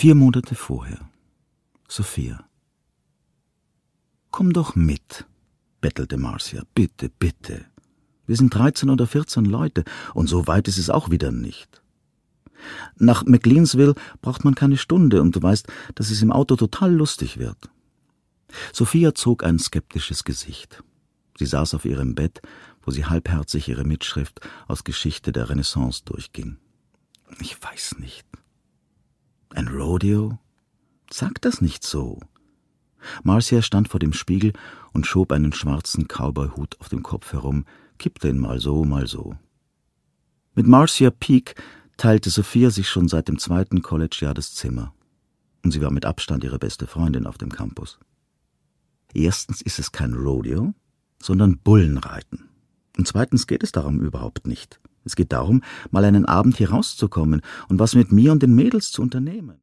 4 Monate vorher. Sophia. »Komm doch mit«, bettelte Marcia. »Bitte, bitte. Wir sind 13 oder 14 Leute, und so weit ist es auch wieder nicht. Nach McLeansville braucht man keine Stunde, und du weißt, dass es im Auto total lustig wird.« Sophia zog ein skeptisches Gesicht. Sie saß auf ihrem Bett, wo sie halbherzig ihre Mitschrift aus Geschichte der Renaissance durchging. »Ich weiß nicht. Ein Rodeo? Sag das nicht so.« Marcia stand vor dem Spiegel und schob einen schwarzen Cowboyhut auf dem Kopf herum, kippte ihn mal so, mal so. Mit Marcia Peake teilte Sophia sich schon seit dem 2. Collegejahr das Zimmer. Und sie war mit Abstand ihre beste Freundin auf dem Campus. Erstens ist es kein Rodeo, sondern Bullenreiten. Und zweitens geht es darum überhaupt nicht. Es geht darum, mal einen Abend hier rauszukommen und was mit mir und den Mädels zu unternehmen.